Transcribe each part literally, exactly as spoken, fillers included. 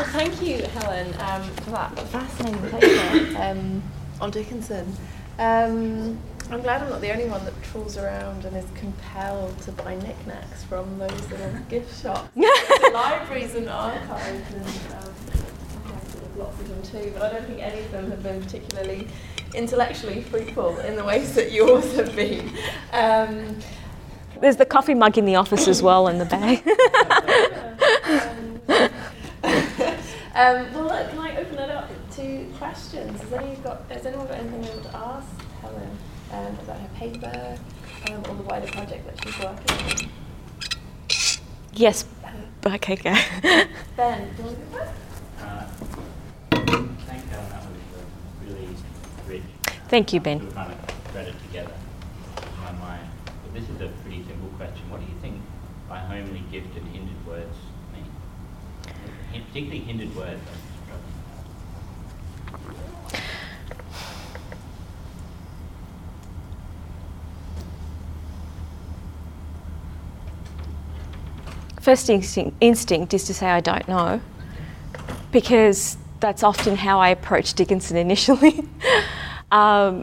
thank you, Helen, um, for that fascinating paper um, on Dickinson. Um, I'm glad I'm not the only one that trawls around and is compelled to buy knickknacks from those little gift shops, libraries and archives, and um, I've sort of lots of them too, but I don't think any of them have been particularly intellectually fruitful in the ways that yours have been. Um, There's the coffee mug in the office as well in the bag. um, um, well, look, can I open it up to questions? Has, any got, has anyone got anything they want to ask Helen um, about her paper um, or the wider project that she's working on? Yes. Okay, go. Ben, do you want to go first? Uh, thank you, Helen. That was uh, really rich. Thank you, Ben. To kind of thread it together in my mind. But this is a pretty simple question. What do you think by homely, gifted, hindered words mean? Hin- particularly hindered words. First instinct, instinct is to say I don't know, because that's often how I approached Dickinson initially. um,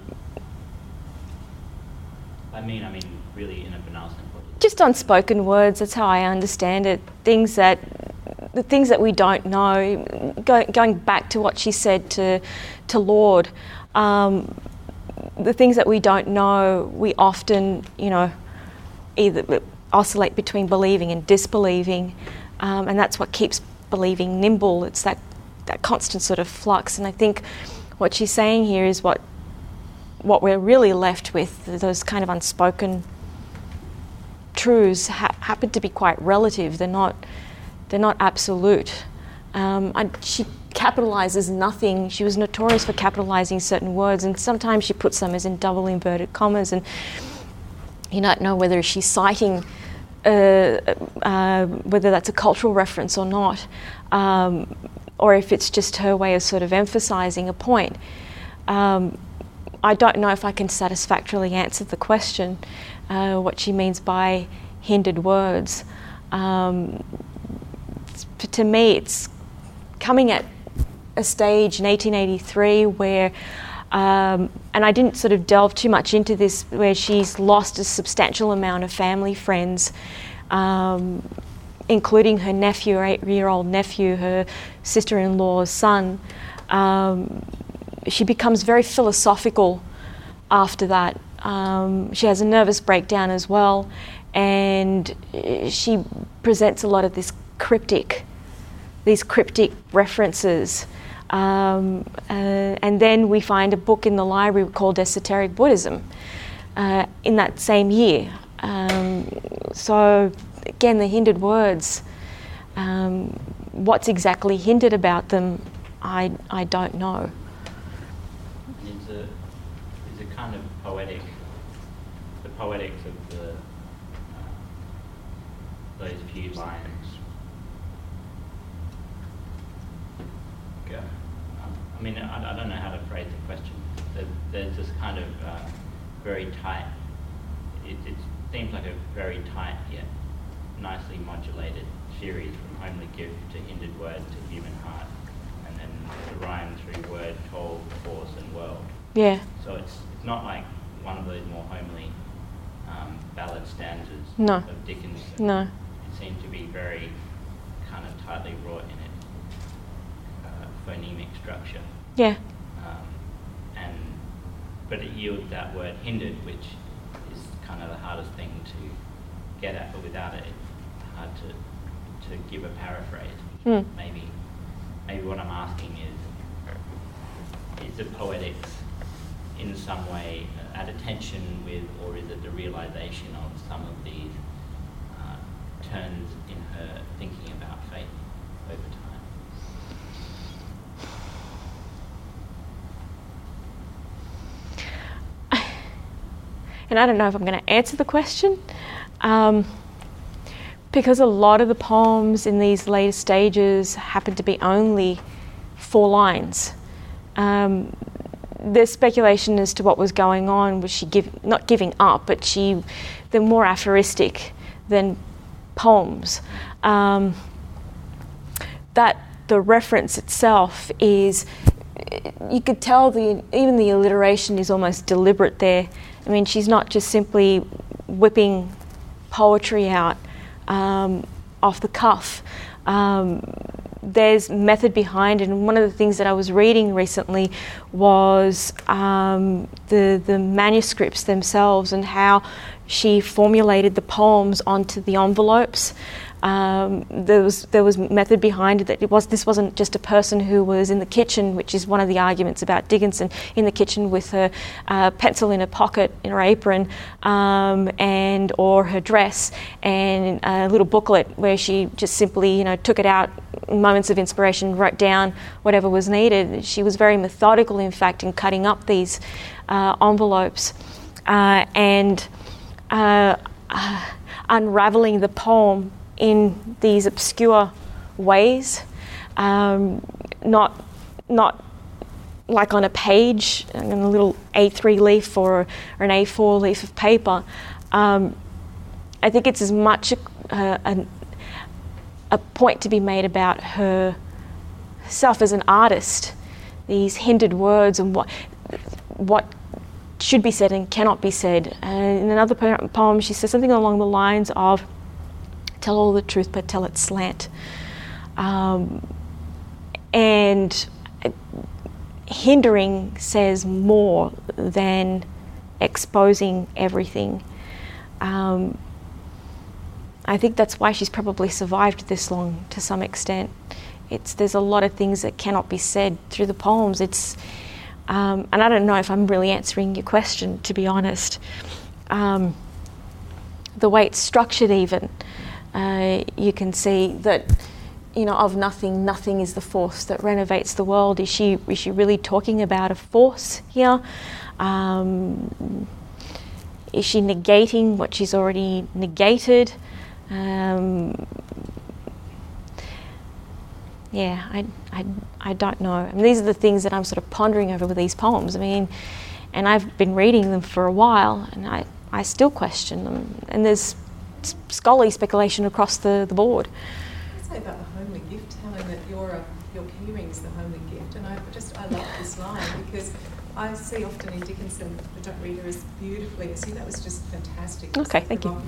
I mean, I mean, really in a banal sense. Just unspoken words, that's how I understand it. Things that, the things that we don't know, go, going back to what she said to, to Lord, um, the things that we don't know, we often, you know, either oscillate between believing and disbelieving, um, and that's what keeps believing nimble. It's that, that constant sort of flux, and I think what she's saying here is what what we're really left with, those kind of unspoken truths ha- happen to be quite relative. They're not they're not absolute. Um, I, she capitalizes nothing. She was notorious for capitalizing certain words, and sometimes she puts them as in double inverted commas, and you don't know whether she's citing uh, uh, whether that's a cultural reference or not, um, or if it's just her way of sort of emphasizing a point. Um, I don't know if I can satisfactorily answer the question, uh, what she means by hindered words. Um, to me, it's coming at a stage in eighteen eighty-three where, um, and I didn't sort of delve too much into this, where she's lost a substantial amount of family friends, um, including her nephew, her eight-year-old nephew, her sister-in-law's son. Um, she becomes very philosophical after that. Um, she has a nervous breakdown as well, and she presents a lot of this cryptic, these cryptic references. Um, uh, and then we find a book in the library called Esoteric Buddhism uh, in that same year. Um, so again, the hindered words, um, what's exactly hindered about them, I, I don't know. It's a, it's a kind of poetic, the poetics of the, uh, those few lines. Go. Um, I mean, I, I don't know how to phrase the question. There, there's this kind of uh, very tight, it, it seems like a very tight yet nicely modulated series from homely gift to hindered word to human heart, and then the rhyme through word, told, force and world. Yeah. So it's it's not like one of those more homely um, ballad stanzas no. of Dickens. No. It seemed to be very kind of tightly wrought in its uh, phonemic structure. Yeah. Um, and but it yields that word hindered, which is kind of the hardest thing to get at, but without it, it's hard to to give a paraphrase. Mm. Maybe maybe what I'm asking is, is the poetics in some way at a tension with, or is it the realization of some of these uh, turns in her thinking about faith over time? And I don't know if I'm going to answer the question, um, because a lot of the poems in these later stages happen to be only four lines. Um, there's speculation as to what was going on. Was she give, not giving up, but she, they're more aphoristic than poems. Um, that the reference itself is, you could tell the even the alliteration is almost deliberate there. I mean, she's not just simply whipping poetry out um, off the cuff. Um, there's method behind it, and one of the things that I was reading recently was um, the the manuscripts themselves and how she formulated the poems onto the envelopes. Um, there was there was method behind it. That it was this wasn't just a person who was in the kitchen, which is one of the arguments about Dickinson, in the kitchen with her uh, pencil in her pocket, in her apron, um, and or her dress, and a little booklet where she just simply, you know, took it out, moments of inspiration, wrote down whatever was needed. She was very methodical, in fact, in cutting up these uh, envelopes uh, and uh, uh, unraveling the poem in these obscure ways, um, not not like on a page, on a little A three leaf or, or an A four leaf of paper. Um, I think it's as much a, uh, a, a point to be made about her herself as an artist, these hindered words and what what should be said and cannot be said. And in another poem, she says something along the lines of, "Tell all the truth, but tell it slant." Um, and hindering says more than exposing everything. Um, I think that's why she's probably survived this long to some extent. It's there's a lot of things that cannot be said through the poems. It's um, and I don't know if I'm really answering your question, to be honest. Um, the way it's structured, even. Uh, you can see that, you know, of nothing, nothing is the force that renovates the world. Is she is she really talking about a force here? Um, is she negating what she's already negated? Um, yeah, I, I, I don't know. I mean, these are the things that I'm sort of pondering over with these poems. I mean, and I've been reading them for a while, and I, I still question them. And there's scholarly speculation across the, the board. I'd say about the homely gift, Helen, that your uh, your keyring's the homely gift, and I just I love this line because I see often in Dickinson, I don't read her as beautifully as you. That was just fantastic. Okay, thank you.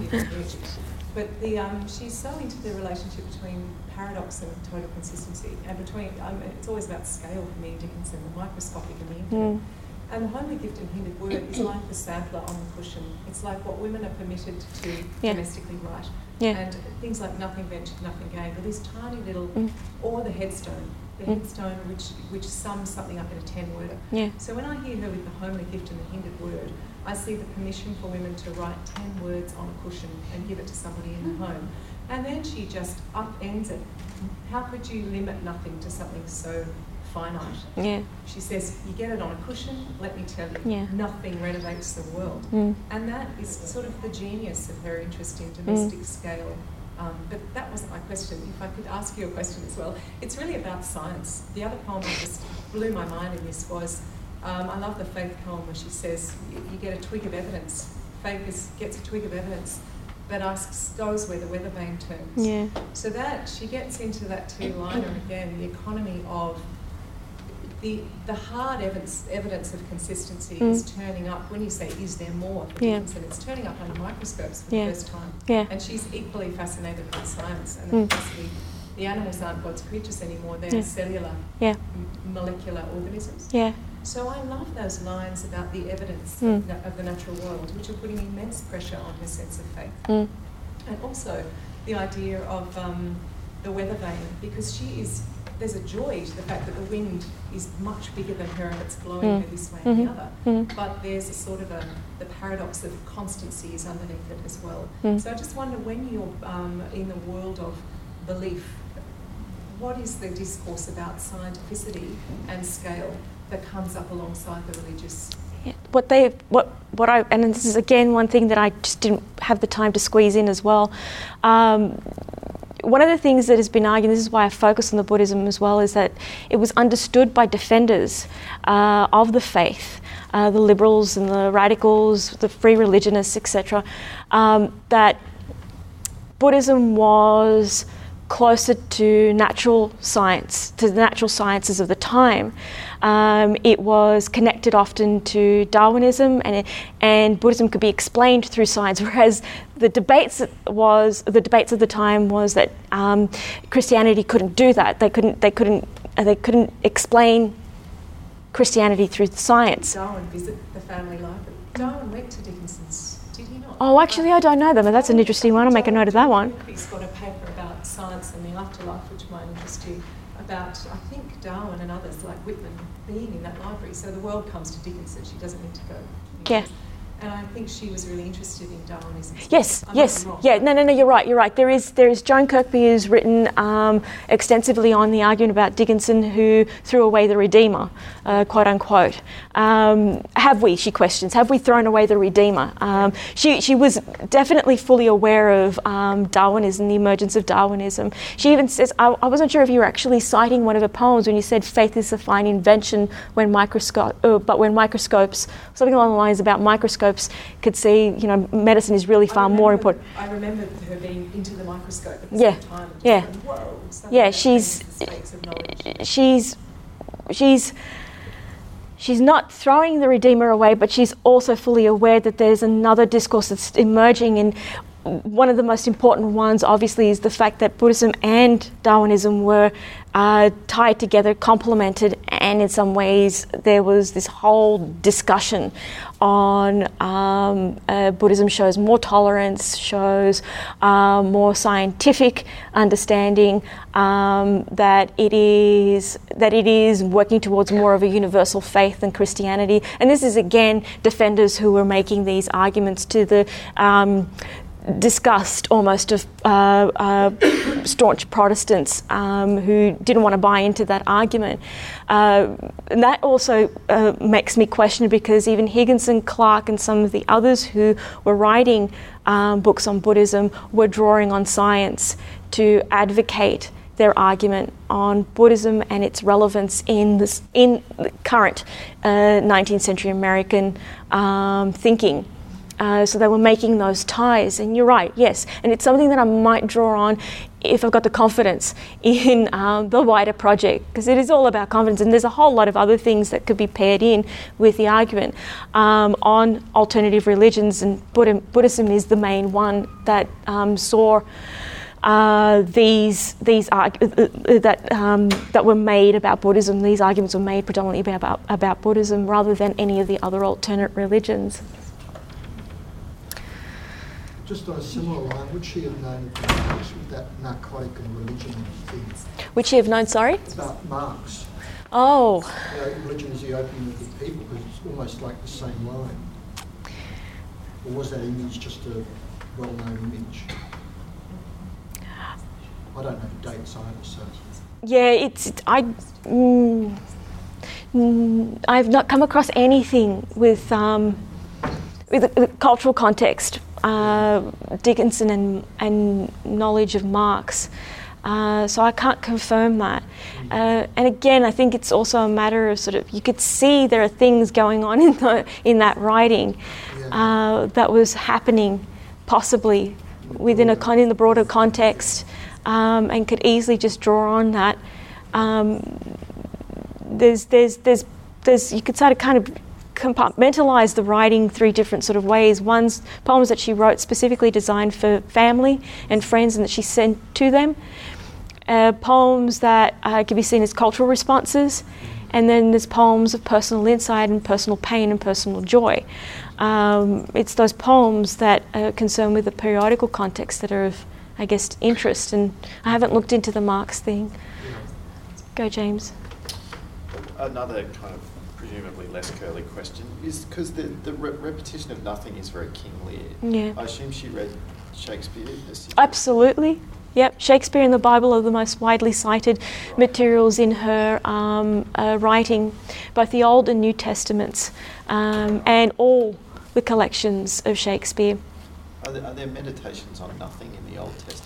But the um, she's so into the relationship between paradox and total consistency, and between um, it's always about scale for me in Dickinson, the microscopic and the infinite. Mm. And the homely gift and hindered word is like the sampler on the cushion. It's like what women are permitted to yeah. domestically write. Yeah. And things like nothing ventured, nothing gained, or this tiny little, mm. or the headstone, the mm. headstone which which sums something up in a ten-worder. Yeah. So when I hear her with the homely gift and the hindered word, I see the permission for women to write ten words on a cushion and give it to somebody in the home. And then she just upends it. How could you limit nothing to something so finite? Yeah. She says, you get it on a cushion, let me tell you, yeah. nothing renovates the world. Mm. And that is sort of the genius of her interest in domestic mm. scale. Um, but that wasn't my question. If I could ask you a question as well. It's really about science. The other poem that just blew my mind in this was, um, I love the Faith poem where she says, you, you get a twig of evidence. Faith is, gets a twig of evidence that asks, goes where the weather vane turns. Yeah. So that, she gets into that two-liner again, the economy of The, the hard evidence, evidence of consistency mm. is turning up. When you say, is there more for yeah. Dickinson, it's turning up under microscopes for yeah. the first time. Yeah. And she's equally fascinated with science. And mm. obviously, the animals aren't God's creatures anymore, they're yeah. cellular, yeah. m- molecular organisms. Yeah. So I love those lines about the evidence mm. of, na- of the natural world, which are putting immense pressure on her sense of faith. Mm. And also the idea of um, the weather vane, because she is... There's a joy to the fact that the wind is much bigger than her and it's blowing mm. her this way mm-hmm. and the other. Mm. But there's a sort of a the paradox of constancy is underneath it as well. Mm. So I just wonder, when you're um, in the world of belief, what is the discourse about scientificity and scale that comes up alongside the religious? Yeah. What they, what, what I, and this is again one thing that I just didn't have the time to squeeze in as well. Um, One of the things that has been argued, this is why I focus on the Buddhism as well, is that it was understood by defenders uh, of the faith, uh, the liberals and the radicals, the free religionists, et cetera, um, that Buddhism was closer to natural science, to the natural sciences of the time. Um, it was connected often to Darwinism, and and Buddhism could be explained through science. Whereas the debates was the debates of the time was that um, Christianity couldn't do that. They couldn't. They couldn't. Uh, they couldn't explain Christianity through science. Darwin visit the family library. Darwin went to Dickinson's. Did he not? Oh, actually, I don't know them, but that's an interesting one. I'll make a note of that one. He's got a paper about science and the afterlife, which might interest you, about, I think, Darwin and others like Whitman being in that library. So the world comes to Dickinson. She doesn't need to go. Yeah. And I think she was really interested in Darwinism. Yes, I yes, yeah. No, no, no. You're right. You're right. There is, there is. Joan Kirkby has written um, extensively on the argument about Dickinson, who threw away the Redeemer, uh, quote unquote. Um, have we? She questions. Have we thrown away the Redeemer? Um, she, she was definitely fully aware of um, Darwinism, the emergence of Darwinism. She even says, I, I wasn't sure if you were actually citing one of her poems when you said faith is a fine invention when microscope, uh, but when microscopes, something along the lines about microscopes. Could see, you know, medicine is really far remember, more important. I remember her being into the microscope at the Yeah, same time. And yeah, going, whoa, yeah. She's she's she's she's not throwing the Redeemer away, but she's also fully aware that there's another discourse that's emerging, and one of the most important ones, obviously, is the fact that Buddhism and Darwinism were uh, tied together, complemented, and in some ways there was this whole discussion on um, uh, Buddhism shows more tolerance, shows uh, more scientific understanding, um, that it is that it is working towards more of a universal faith than Christianity. And this is again defenders who were making these arguments to the um, disgust almost of uh, uh, staunch Protestants um, who didn't want to buy into that argument. Uh, and that also uh, makes me question, because even Higginson, Clarke and some of the others who were writing um, books on Buddhism were drawing on science to advocate their argument on Buddhism and its relevance in this in the current uh, nineteenth century American um, thinking. Uh, so they were making those ties, and you're right, yes. And it's something that I might draw on if I've got the confidence in um, the wider project, because it is all about confidence, and there's a whole lot of other things that could be paired in with the argument um, on alternative religions, and Buddha- Buddhism is the main one that um, saw uh, these these arg- uh, that um, that were made about Buddhism. These arguments were made predominantly about about Buddhism rather than any of the other alternate religions. Just on a similar line, would she have known the connection with that narcotic and religion thing? Would she have known, sorry? It's about Marx. Oh. You know, religion is the opium of the people, because it's almost like the same line. Or was that image just a well-known image? I don't know the dates either, so... Yeah, it's... I, mm, mm, I've not come across anything with, um, with the, the cultural context. Uh, Dickinson and, and knowledge of Marx, uh, so I can't confirm that. Uh, and again, I think it's also a matter of sort of, you could see there are things going on in the in that writing uh, that was happening possibly within a con- in the broader context, um, and could easily just draw on that. Um, there's there's there's there's you could sort of kind of compartmentalise the writing three different sort of ways. One's poems that she wrote specifically designed for family and friends and that she sent to them. Uh, poems that uh, can be seen as cultural responses. And then there's poems of personal insight and personal pain and personal joy. Um, it's those poems that are concerned with the periodical context that are of, I guess, interest. And I haven't looked into the Marx thing. Go, James. Another kind of presumably less curly question is because the, the re- repetition of nothing is very King Lear. Yeah. I assume she read Shakespeare. Absolutely. Yep. Shakespeare and the Bible are the most widely cited right. materials in her um, uh, writing, both the Old and New Testaments, um, and all the collections of Shakespeare. Are there, are there meditations on nothing in the Old Testament?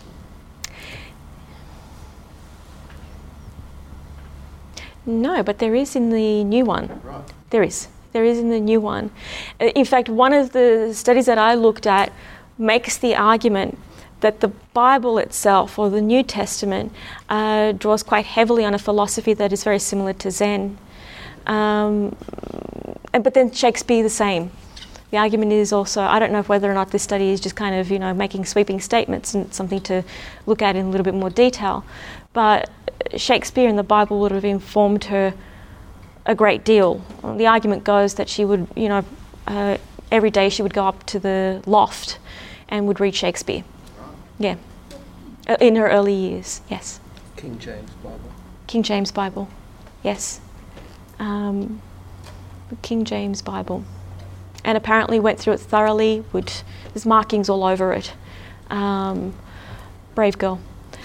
No, but there is in the new one. Right. There is. There is in the new one. In fact, one of the studies that I looked at makes the argument that the Bible itself, or the New Testament, uh, draws quite heavily on a philosophy that is very similar to Zen. Um, and, but then Shakespeare the same. The argument is also, I don't know whether or not this study is just kind of, you know, making sweeping statements and something to look at in a little bit more detail, but Shakespeare and the Bible would have informed her a great deal. The argument goes that she would, you know, uh, every day she would go up to the loft and would read Shakespeare. Yeah. Uh, in her early years, yes. King James Bible. King James Bible, yes. Um, the King James Bible. And apparently went through it thoroughly, would, there's markings all over it. Um, brave girl.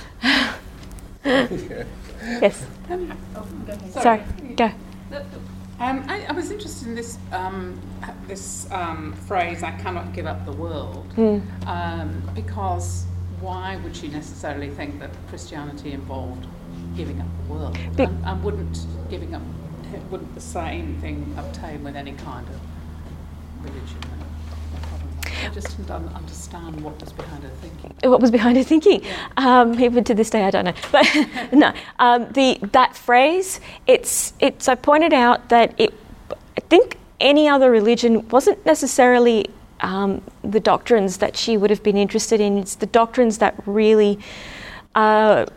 Yeah. Yes. Um, oh, go ahead. Sorry, go. Um, I, I was interested in this um, this um, phrase, "I cannot give up the world," Mm. um, because why would she necessarily think that Christianity involved giving up the world? Be- and, and wouldn't giving up, wouldn't the same thing obtain with any kind of religion? I just didn't un- understand what was behind her thinking. What was behind her thinking? Um, even to this day, I don't know. But no, um, the that phrase. It's it's. I pointed out that it. I think any other religion wasn't necessarily um, the doctrines that she would have been interested in. It's the doctrines that really uh,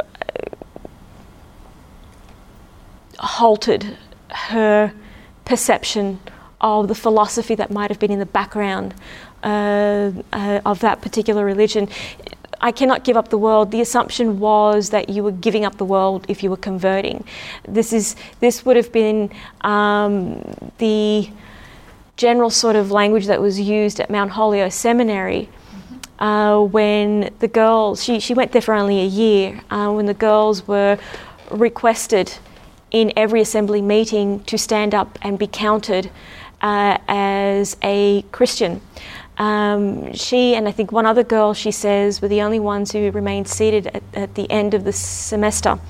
halted her perception of the philosophy that might have been in the background uh, uh, of that particular religion. I cannot give up the world. The assumption was that you were giving up the world if you were converting. This is this would have been um, the general sort of language that was used at Mount Holyoke Seminary mm-hmm. uh, when the girls, she, she went there for only a year, uh, when the girls were requested in every assembly meeting to stand up and be counted uh, as a Christian. Um, she and I think one other girl, she says, were the only ones who remained seated at, at the end of the semester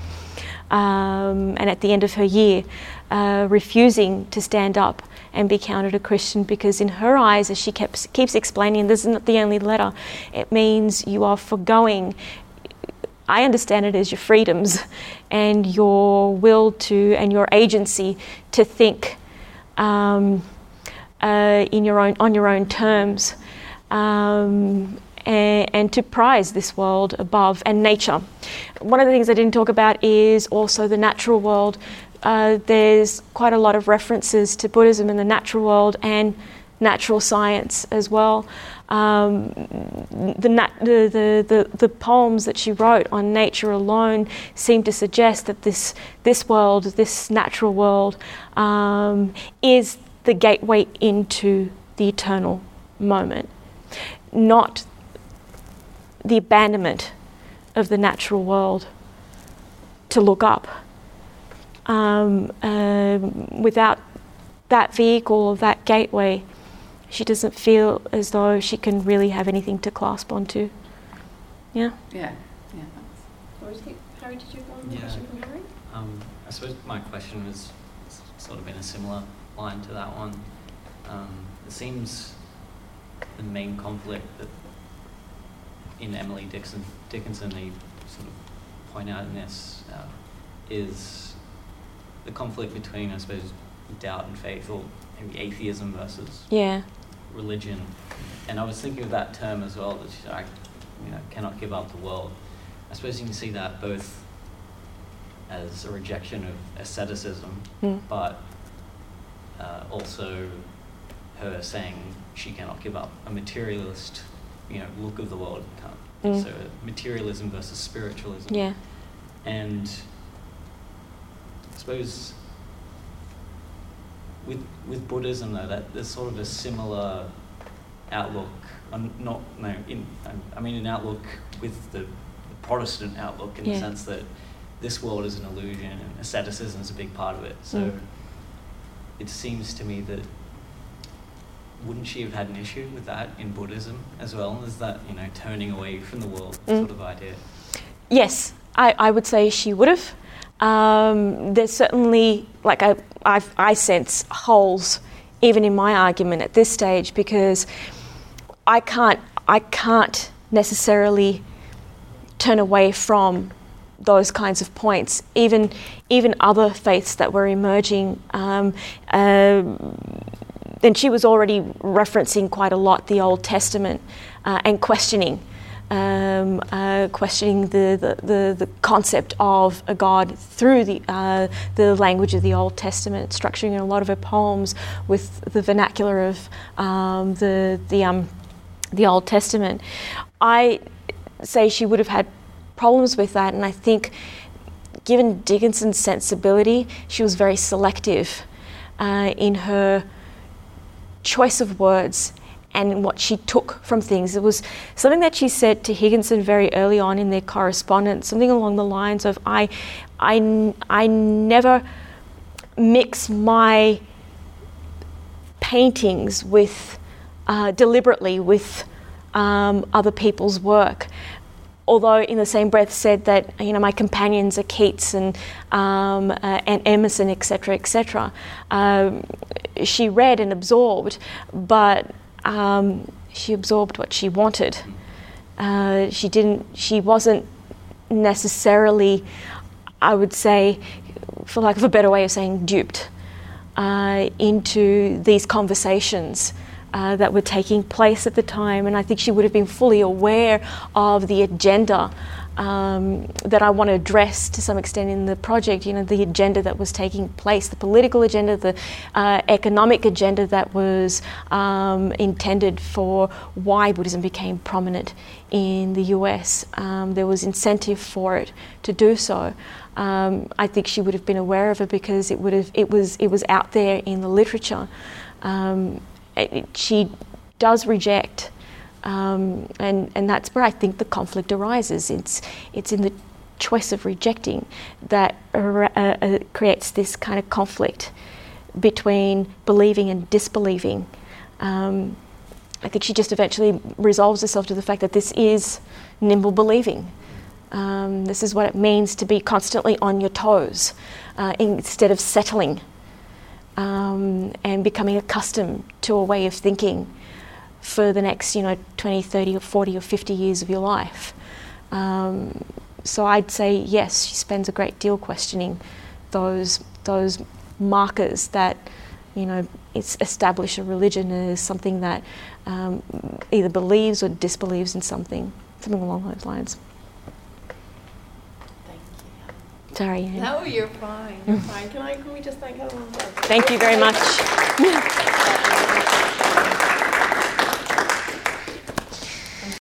um, and at the end of her year, uh, refusing to stand up and be counted a Christian, because in her eyes, as she kept, keeps explaining, this is not the only letter, it means you are forgoing, I understand it as your freedoms and your will to, and your agency to think um, uh, in your own, on your own terms, um, and, and to prize this world above, and nature. One of the things I didn't talk about is also the natural world. Uh, there's quite a lot of references to Buddhism in the natural world and natural science as well. Um, the, nat- the, the, the, the poems that she wrote on nature alone seem to suggest that this, this world, this natural world, um, is the gateway into the eternal moment, not the abandonment of the natural world to look up. Um, uh, without that vehicle, that gateway, she doesn't feel as though she can really have anything to clasp onto. Yeah? Yeah, yeah. Harry, did you want a Yeah. question from Harry? Um, I suppose my question was sort of in a similar line to that one. Um, it seems the main conflict that in Emily Dixon, Dickinson they sort of point out in this uh, is the conflict between, I suppose, doubt and faith, or maybe atheism versus Yeah. religion. And I was thinking of that term as well, that she, I, you know, cannot give up the world. I suppose you can see that both as a rejection of asceticism, Mm. but uh, also her saying she cannot give up a materialist, you know, look of the world. Mm. So materialism versus spiritualism. Yeah. And I suppose with with Buddhism though, that there's sort of a similar outlook. On not no in I mean an outlook with the Protestant outlook in Yeah. the sense that this world is an illusion and asceticism is a big part of it. So Mm. it seems to me that wouldn't she have had an issue with that in Buddhism as well as that, you know, turning away from the world Mm. sort of idea? Yes, I, I would say she would have. Um, there's certainly, like I, I've, I sense holes even in my argument at this stage, because I can't, I can't necessarily turn away from those kinds of points. Even even other faiths that were emerging, um, uh, and she was already referencing quite a lot the Old Testament uh, and questioning. Um, uh, questioning the, the, the, the concept of a God through the uh, the language of the Old Testament, structuring a lot of her poems with the vernacular of um, the the um, the Old Testament. I say she would have had problems with that, and I think, given Dickinson's sensibility, she was very selective uh, in her choice of words and what she took from things. It was something that she said to Higginson very early on in their correspondence, something along the lines of, I, I, I never mix my paintings with, uh, deliberately with um, other people's work. Although in the same breath said that, you know, my companions are Keats and um, uh, and Emerson, et cetera, et cetera. Um, she read and absorbed, but Um, she absorbed what she wanted. Uh, she didn't. She wasn't necessarily, I would say, for lack of a better way of saying, duped uh, into these conversations uh, that were taking place at the time. And I think she would have been fully aware of the agenda Um, that I want to address to some extent in the project, you know, the agenda that was taking place, the political agenda, the uh, economic agenda that was um, intended for why Buddhism became prominent in the U S. Um, there was incentive for it to do so. Um, I think she would have been aware of it because it would have, it was, it was out there in the literature. Um, it, she does reject. Um, and, and that's where I think the conflict arises. It's it's in the choice of rejecting that uh, uh, creates this kind of conflict between believing and disbelieving. Um, I think she just eventually resolves herself to the fact that this is nimble believing. Um, this is what it means to be constantly on your toes uh, instead of settling um, and becoming accustomed to a way of thinking for the next, you know, twenty, thirty or forty or fifty years of your life. Um, so I'd say yes, she spends a great deal questioning those those markers that, you know, it's establish a religion as something that um, either believes or disbelieves in something, something along those lines. Thank you. Sorry. Anne. No, you're fine. You're fine. Can I? Can we just thank everyone? Thank you very much.